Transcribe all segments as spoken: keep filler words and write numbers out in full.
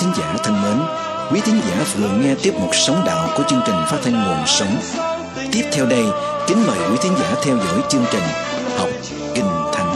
thính giả thân mến, quý thính giả vừa nghe tiếp mục Sống Đạo của chương trình phát thanh Nguồn Sống. Tiếp theo đây, kính mời quý thính giả theo dõi chương trình Học Kinh Thánh.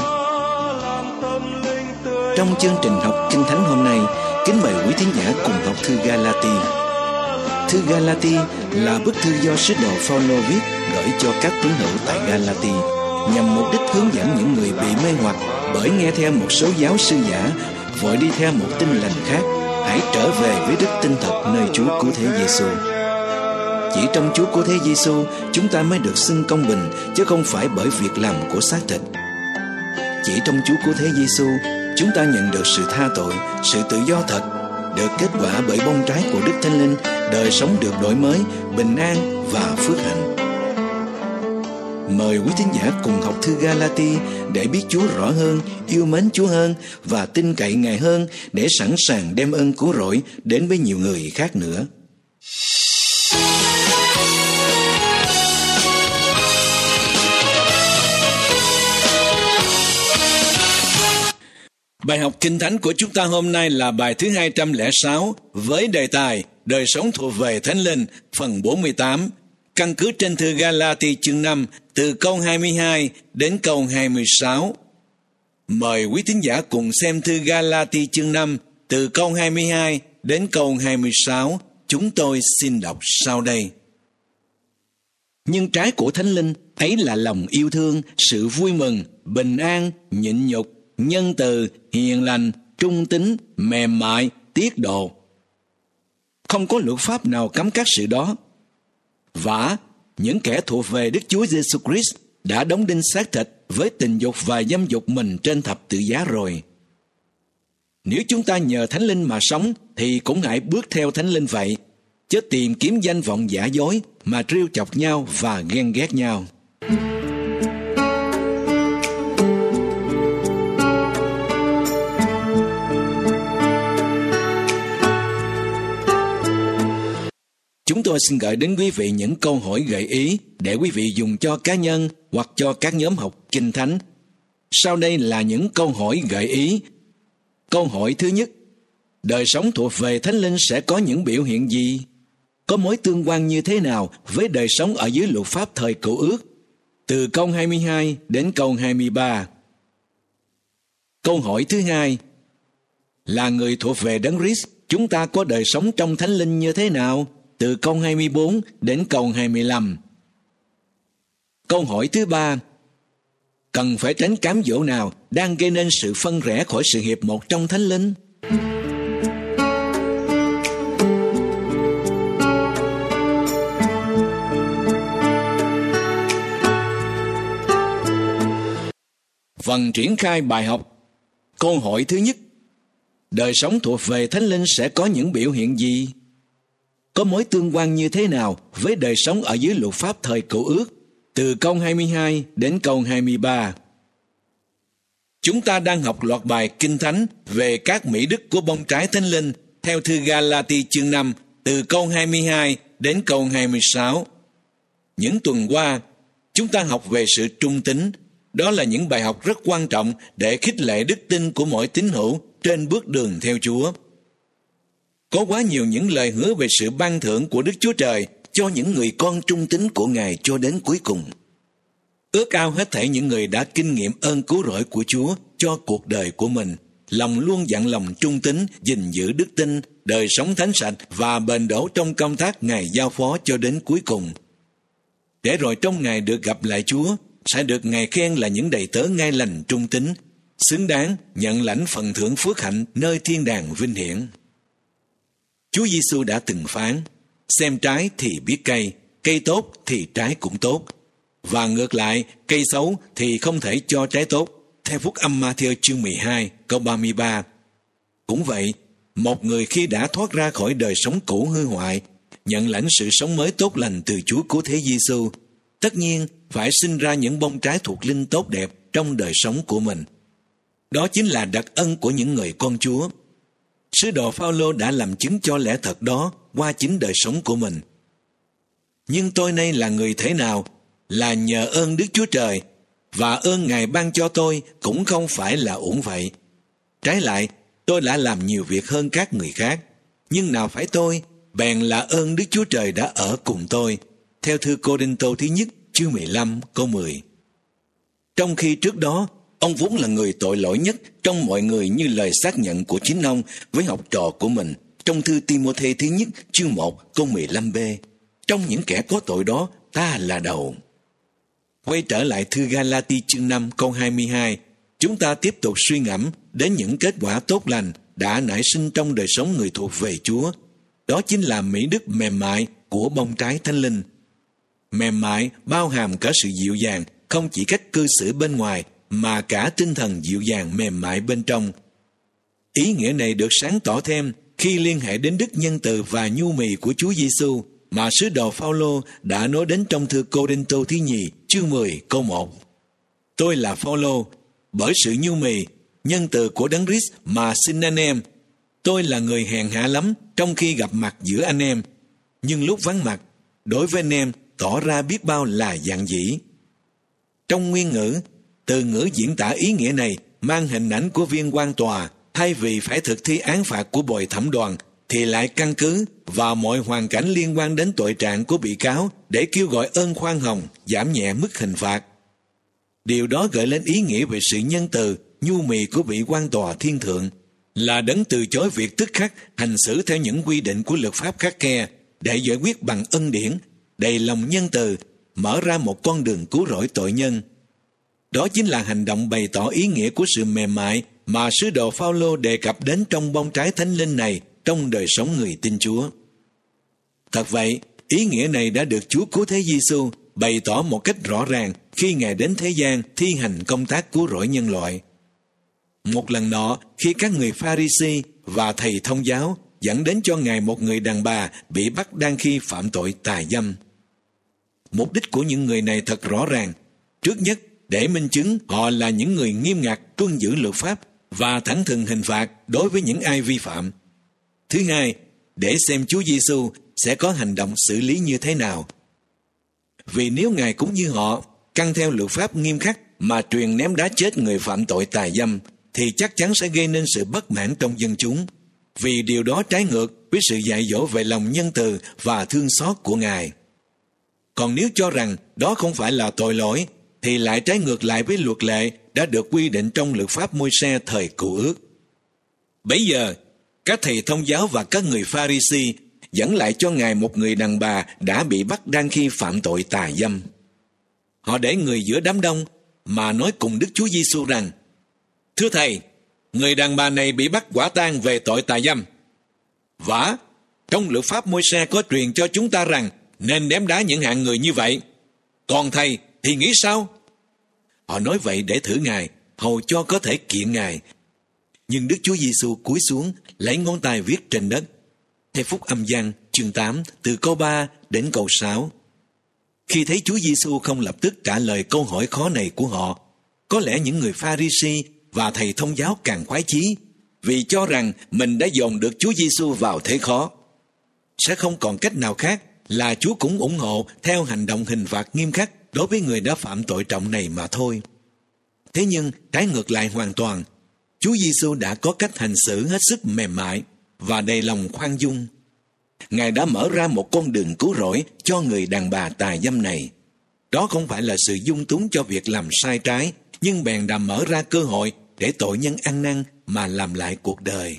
Trong chương trình Học Kinh Thánh hôm nay, kính mời quý thính giả cùng học thư Ga-la-ti. Thư Ga-la-ti là bức thư do sứ đồ Phao-lô viết gửi cho các tín hữu tại Ga-la-ti, nhằm mục đích hướng dẫn những người bị mê hoặc bởi nghe theo một số giáo sư giả, vội đi theo một tin lành khác, hãy trở về với đức tin thật nơi Chúa Cứu Thế Giêsu. Chỉ trong Chúa Cứu Thế Giêsu, chúng ta mới được xưng công bình, chứ không phải bởi việc làm của xác thịt. Chỉ trong Chúa Cứu Thế Giêsu, chúng ta nhận được sự tha tội, sự tự do thật, được kết quả bởi bông trái của Đức Thánh Linh, đời sống được đổi mới, bình an và phước hạnh. Mời quý thính giả cùng học thư Ga-la-ti để biết Chúa rõ hơn, yêu mến Chúa hơn và tin cậy Ngài hơn, để sẵn sàng đem ơn cứu rỗi đến với nhiều người khác nữa. Bài học Kinh Thánh của chúng ta hôm nay là bài thứ hai trăm lẻ sáu với đề tài Đời sống thuộc về Thánh Linh, phần bốn mươi tám, căn cứ trên thư Ga-la-ti chương năm từ câu hai mươi hai đến câu hai mươi sáu. Mời quý thính giả cùng xem thư Ga-la-ti chương năm từ câu hai mươi hai đến câu hai mươi sáu. Chúng tôi xin đọc sau đây. Nhưng trái của Thánh Linh ấy là lòng yêu thương, sự vui mừng, bình an, nhịn nhục, nhân từ, hiền lành, trung tín, mềm mại, tiết độ. Không có luật pháp nào cấm các sự đó. Vả, những kẻ thuộc về Đức Chúa Giêsu Christ đã đóng đinh xác thịt với tình dục và dâm dục mình trên thập tự giá rồi. Nếu chúng ta nhờ Thánh Linh mà sống, thì cũng hãy bước theo Thánh Linh vậy, chứ tìm kiếm danh vọng giả dối mà trêu chọc nhau và ghen ghét nhau. Chúng tôi xin gửi đến quý vị những câu hỏi gợi ý để quý vị dùng cho cá nhân hoặc cho các nhóm học Kinh Thánh. Sau đây là những câu hỏi gợi ý. Câu hỏi thứ nhất: đời sống thuộc về Thánh Linh sẽ có những biểu hiện gì? Có mối tương quan như thế nào với đời sống ở dưới luật pháp thời Cựu Ước? Từ câu hai mươi hai đến câu hai mươi ba. Câu hỏi thứ hai: là người thuộc về Đấng Christ, chúng ta có đời sống trong Thánh Linh như thế nào? Từ câu hai mươi bốn đến câu hai mươi lăm. Câu hỏi thứ ba: cần phải tránh cám dỗ nào đang gây nên sự phân rẽ khỏi sự hiệp một trong Thánh Linh? Phần triển khai bài học. Câu hỏi thứ nhất: đời sống thuộc về Thánh Linh sẽ có những biểu hiện gì? Có mối tương quan như thế nào với đời sống ở dưới luật pháp thời Cựu Ước? Từ câu hai mươi hai đến câu hai mươi ba. Chúng ta đang học loạt bài Kinh Thánh về các mỹ đức của bông trái Thánh Linh theo thư Ga-la-ti chương năm từ câu hai mươi hai đến câu hai mươi sáu. Những tuần qua, chúng ta học về sự trung tín. Đó là những bài học rất quan trọng để khích lệ đức tin của mỗi tín hữu trên bước đường theo Chúa. Có quá nhiều những lời hứa về sự ban thưởng của Đức Chúa Trời cho những người con trung tín của Ngài cho đến cuối cùng. Ước ao hết thảy những người đã kinh nghiệm ơn cứu rỗi của Chúa cho cuộc đời của mình, lòng luôn dặn lòng trung tín, gìn giữ đức tin, đời sống thánh sạch và bền đổ trong công tác Ngài giao phó cho đến cuối cùng. Để rồi trong ngày được gặp lại Chúa, sẽ được Ngài khen là những đầy tớ ngay lành trung tín, xứng đáng nhận lãnh phần thưởng phước hạnh nơi thiên đàng vinh hiển. Chúa Giêsu đã từng phán: xem trái thì biết cây, cây tốt thì trái cũng tốt, và ngược lại, cây xấu thì không thể cho trái tốt, theo Phúc Âm Ma-thi-ơ chương mười hai câu ba mươi ba. Cũng vậy, một người khi đã thoát ra khỏi đời sống cũ hư hoại, nhận lãnh sự sống mới tốt lành từ Chúa Cứu Thế Giêsu, tất nhiên phải sinh ra những bông trái thuộc linh tốt đẹp trong đời sống của mình. Đó chính là đặc ân của những người con Chúa. Sứ đồ Phao-lô đã làm chứng cho lẽ thật đó qua chính đời sống của mình. Nhưng tôi nay là người thế nào? Là nhờ ơn Đức Chúa Trời, và ơn Ngài ban cho tôi cũng không phải là uổng vậy. Trái lại, tôi đã làm nhiều việc hơn các người khác, Nhưng nào phải tôi, bèn là ơn Đức Chúa Trời đã ở cùng tôi. Theo thư Cô-rinh-tô thứ nhất, chương mười lăm, câu mười. Trong khi trước đó, ông vốn là người tội lỗi nhất trong mọi người, như lời xác nhận của chính ông với học trò của mình trong thư Ti-mô-thê thứ nhất, chương một, câu mười lăm b. Trong những kẻ có tội đó, ta là đầu. Quay trở lại thư Ga-la-ti chương năm, câu hai mươi hai, chúng ta tiếp tục suy ngẫm đến những kết quả tốt lành đã nảy sinh trong đời sống người thuộc về Chúa. Đó chính là mỹ đức mềm mại của bông trái Thánh Linh. Mềm mại bao hàm cả sự dịu dàng, không chỉ cách cư xử bên ngoài, mà cả tinh thần dịu dàng mềm mại bên trong. Ý nghĩa này được sáng tỏ thêm khi liên hệ đến đức nhân từ và nhu mì của Chúa Giêsu mà sứ đồ Phao-lô đã nói đến trong thư Cô-rinh-tô thứ nhì, chương mười, câu một. Tôi là Phao-lô, bởi sự nhu mì, nhân từ của Đấng Christ mà xin anh em. Tôi là người hèn hạ lắm trong khi gặp mặt giữa anh em, nhưng lúc vắng mặt, đối với anh em tỏ ra biết bao là dạn dĩ. Trong nguyên ngữ, từ ngữ diễn tả ý nghĩa này mang hình ảnh của viên quan tòa, thay vì phải thực thi án phạt của bồi thẩm đoàn, thì lại căn cứ vào mọi hoàn cảnh liên quan đến tội trạng của bị cáo để kêu gọi ơn khoan hồng, giảm nhẹ mức hình phạt. Điều đó gợi lên ý nghĩa về sự nhân từ, nhu mì của vị quan tòa thiên thượng, là đấng từ chối việc tức khắc hành xử theo những quy định của luật pháp khắt khe để giải quyết bằng ân điển, đầy lòng nhân từ, mở ra một con đường cứu rỗi tội nhân. Đó chính là hành động bày tỏ ý nghĩa của sự mềm mại mà sứ đồ Phao-lô đề cập đến trong bông trái Thánh Linh này trong đời sống người tin Chúa. Thật vậy, ý nghĩa này đã được Chúa Cứu Thế Giêsu bày tỏ một cách rõ ràng khi Ngài đến thế gian thi hành công tác cứu rỗi nhân loại. Một lần nọ, khi các người Pha-ri-si và thầy thông giáo dẫn đến cho Ngài một người đàn bà bị bắt đang khi phạm tội tà dâm. Mục đích của những người này thật rõ ràng. Trước nhất, để minh chứng họ là những người nghiêm ngặt tuân giữ luật pháp và thẳng thừng hình phạt đối với những ai vi phạm. Thứ hai, để xem Chúa Giêsu sẽ có hành động xử lý như thế nào. Vì nếu Ngài cũng như họ, căn theo luật pháp nghiêm khắc mà truyền ném đá chết người phạm tội tà dâm, thì chắc chắn sẽ gây nên sự bất mãn trong dân chúng, vì điều đó trái ngược với sự dạy dỗ về lòng nhân từ và thương xót của Ngài. Còn nếu cho rằng đó không phải là tội lỗi, thì lại trái ngược lại với luật lệ đã được quy định trong luật pháp Môi-se thời Cựu Ước. Bấy giờ, các thầy thông giáo và các người Pha-ri-si dẫn lại cho Ngài một người đàn bà đã bị bắt đang khi phạm tội tà dâm. Họ để người giữa đám đông mà nói cùng Đức Chúa Giêsu rằng: Thưa Thầy, người đàn bà này bị bắt quả tang về tội tà dâm. Vả, trong luật pháp Môi-se có truyền cho chúng ta rằng nên ném đá những hạng người như vậy. Còn Thầy thì nghĩ sao? Họ nói vậy để thử Ngài, hầu cho có thể kiện Ngài. Nhưng Đức Chúa Giêsu cúi xuống, lấy ngón tay viết trên đất. Theo Phúc Âm Giăng chương tám, từ câu ba đến câu sáu. Khi thấy Chúa Giêsu không lập tức trả lời câu hỏi khó này của họ, có lẽ những người Pha-ri-si và thầy thông giáo càng khoái chí, vì cho rằng mình đã dồn được Chúa Giêsu vào thế khó. Sẽ không còn cách nào khác là Chúa cũng ủng hộ theo hành động hình phạt nghiêm khắc đối với người đã phạm tội trọng này mà thôi. Thế nhưng trái ngược lại hoàn toàn, Chúa Giêsu đã có cách hành xử hết sức mềm mại và đầy lòng khoan dung. Ngài đã mở ra một con đường cứu rỗi cho người đàn bà tà dâm này. Đó không phải là sự dung túng cho việc làm sai trái, nhưng bèn đã mở ra cơ hội để tội nhân ăn năn mà làm lại cuộc đời.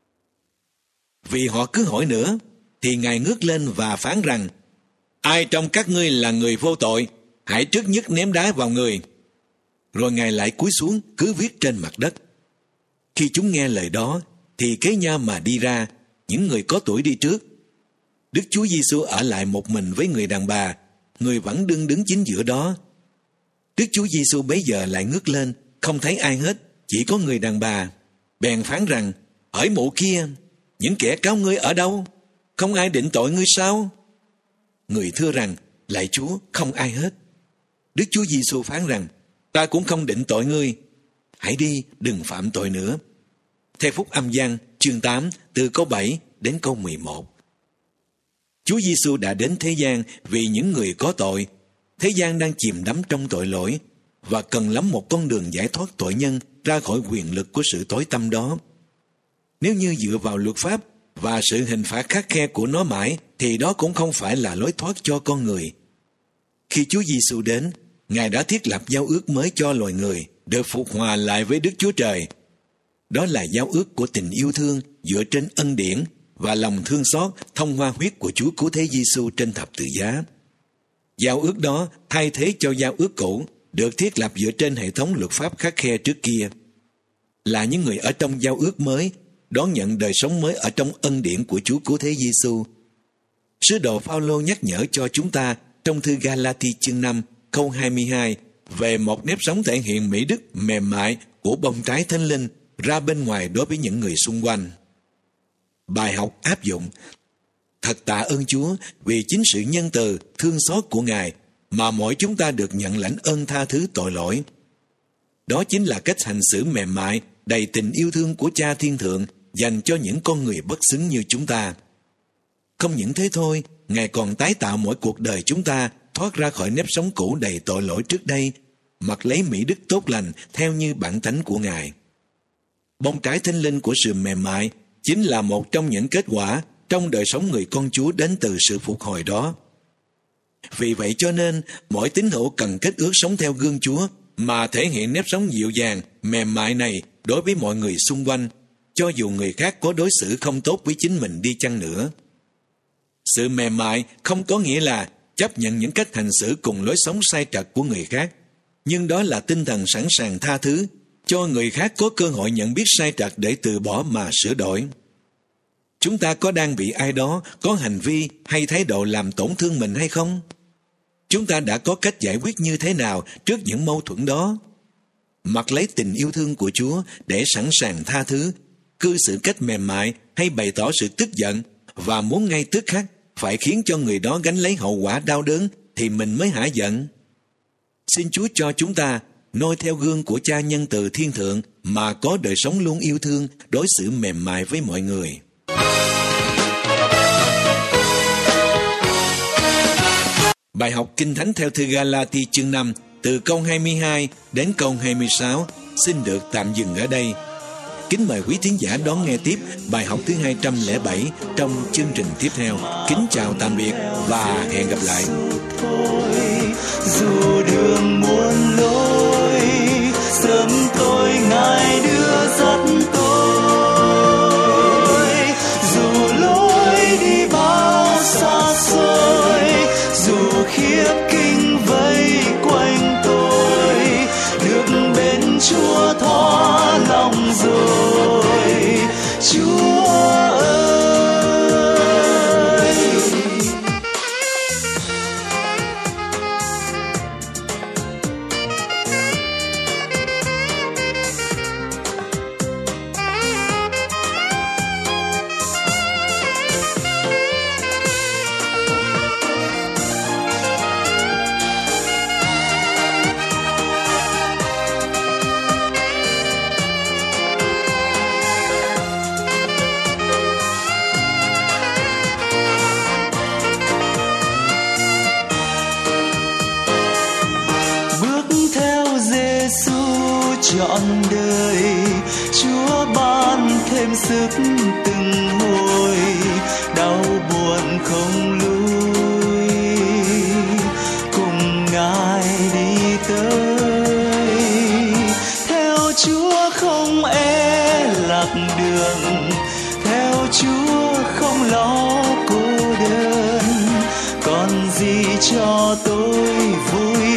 Vì họ cứ hỏi nữa, thì Ngài ngước lên và phán rằng: Ai trong các ngươi là người vô tội, hãy trước nhất ném đá vào người. Rồi Ngài lại cúi xuống cứ viết trên mặt đất. Khi chúng nghe lời đó, thì kế nhau mà đi ra, những người có tuổi đi trước. Đức Chúa Giêsu ở lại một mình với người đàn bà, người vẫn đương đứng chính giữa đó. Đức Chúa Giêsu bấy giờ lại ngước lên, không thấy ai hết, chỉ có người đàn bà. Bèn phán rằng: Hỡi mụ kia, những kẻ cáo ngươi ở đâu? Không ai định tội ngươi sao? Người thưa rằng: Lạy Chúa, không ai hết. Đức Chúa Giêsu phán rằng: Ta cũng không định tội ngươi. Hãy đi, đừng phạm tội nữa. Theo Phúc Âm Giăng chương tám, từ câu bảy đến câu mười một. Chúa Giêsu đã đến thế gian vì những người có tội. Thế gian đang chìm đắm trong tội lỗi và cần lắm một con đường giải thoát tội nhân ra khỏi quyền lực của sự tối tăm đó. Nếu như dựa vào luật pháp và sự hình phạt khắt khe của nó mãi, thì đó cũng không phải là lối thoát cho con người. Khi Chúa Giêsu đến, Ngài đã thiết lập giao ước mới cho loài người, được phục hòa lại với Đức Chúa Trời. Đó là giao ước của tình yêu thương dựa trên ân điển và lòng thương xót thông qua huyết của Chúa Cứu Thế Giêsu trên thập tự giá. Giao ước đó thay thế cho giao ước cũ, được thiết lập dựa trên hệ thống luật pháp khắt khe trước kia. Là những người ở trong giao ước mới, đón nhận đời sống mới ở trong ân điển của Chúa Cứu Thế Giêsu. Sứ đồ Phao-lô nhắc nhở cho chúng ta trong thư Ga-la-ti chương năm câu hai mươi hai về một nếp sống thể hiện mỹ đức mềm mại của bông trái Thánh Linh ra bên ngoài đối với những người xung quanh. Bài học áp dụng: thật tạ ơn Chúa vì chính sự nhân từ, thương xót của Ngài mà mỗi chúng ta được nhận lãnh ơn tha thứ tội lỗi. Đó chính là cách hành xử mềm mại, đầy tình yêu thương của Cha Thiên Thượng dành cho những con người bất xứng như chúng ta. Không những thế thôi, Ngài còn tái tạo mỗi cuộc đời chúng ta thoát ra khỏi nếp sống cũ đầy tội lỗi trước đây, mặc lấy mỹ đức tốt lành theo như bản tánh của Ngài. Bông trái Thánh Linh của sự mềm mại chính là một trong những kết quả trong đời sống người con Chúa đến từ sự phục hồi đó. Vì vậy cho nên, mỗi tín hữu cần kết ước sống theo gương Chúa mà thể hiện nếp sống dịu dàng, mềm mại này đối với mọi người xung quanh, cho dù người khác có đối xử không tốt với chính mình đi chăng nữa. Sự mềm mại không có nghĩa là chấp nhận những cách hành xử cùng lối sống sai trật của người khác, nhưng đó là tinh thần sẵn sàng tha thứ, cho người khác có cơ hội nhận biết sai trật để từ bỏ mà sửa đổi. Chúng ta có đang bị ai đó có hành vi hay thái độ làm tổn thương mình hay không? Chúng ta đã có cách giải quyết như thế nào trước những mâu thuẫn đó? Mặc lấy tình yêu thương của Chúa để sẵn sàng tha thứ, cư xử cách mềm mại hay bày tỏ sự tức giận và muốn ngay tức khắc phải khiến cho người đó gánh lấy hậu quả đau đớn thì mình mới hả giận. Xin Chúa cho chúng ta noi theo gương của Cha nhân từ thiên thượng mà có đời sống luôn yêu thương, đối xử mềm mại với mọi người. Bài học Kinh Thánh theo thư Ga-la-ti chương năm từ câu hai mươi hai đến câu hai mươi sáu xin được tạm dừng ở đây. Kính mời quý thính giả đón nghe tiếp bài học thứ hai trăm lẻ bảy trong chương trình tiếp theo. Kính chào tạm biệt và hẹn gặp lại. Dù đường muôn lối, sớm tôi Ngài đưa dắt tôi. Dù lối đi bao xa xôi, dù khiếp kinh vây quanh tôi, được bên Chúa thỏa lòng rồi. Chúa ơi, trọn đời Chúa ban thêm sức từng hồi, đau buồn không lui, cùng Ngài đi tới. Theo Chúa không e lạc đường, theo Chúa không lo cô đơn, còn gì cho tôi vui